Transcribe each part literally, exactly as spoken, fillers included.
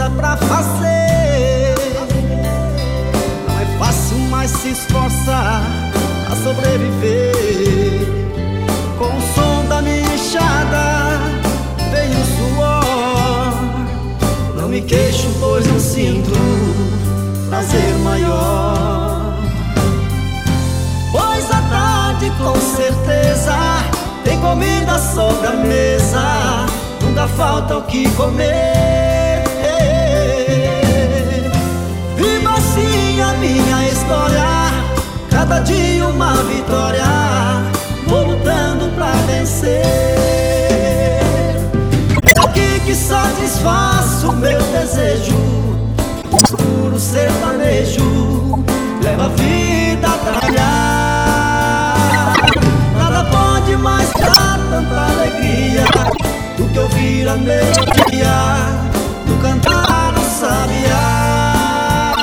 coisa pra fazer. Não é fácil, mas se esforça a sobreviver. Com o som da minha enxada vem o suor. Não me queixo, pois não sinto prazer maior. Pois à tarde com certeza tem comida sobre a mesa, nunca falta o que comer. Viva assim a minha história, cada dia uma vitória, vou lutando pra vencer. É aqui que satisfaço o meu desejo, o puro sertanejo leva a vida a trabalhar. Nada pode mais dar tanta alegria do que ouvir a melodia do cantar do sabiá,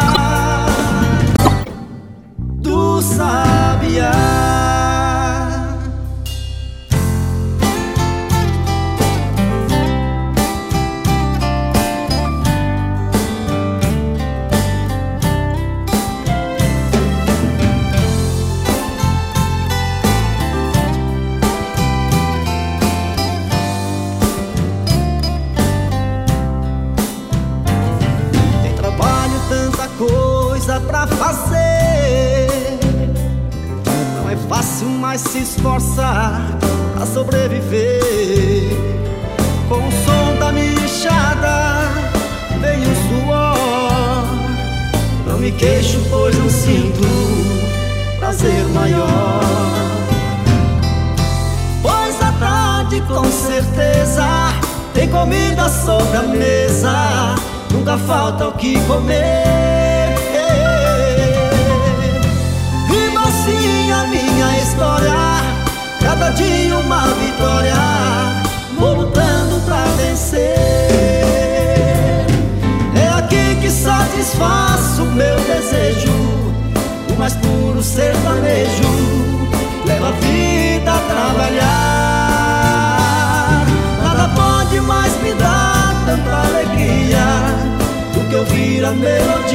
do sabiá. Coisa pra fazer. Não é fácil, mas se esforça a sobreviver. Com o som da minha enxada vem o suor. Não me queixo, pois não sinto prazer maior. Pois à tarde com certeza tem comida sobre a mesa, nunca falta o que comer. Viva assim a minha história, cada dia uma vitória, vou lutando pra vencer. É aqui que satisfaço o meu desejo, o mais puro sertanejo leva a vida a trabalhar. Nada pode mais me dar tanta alegria do que ouvir a melodia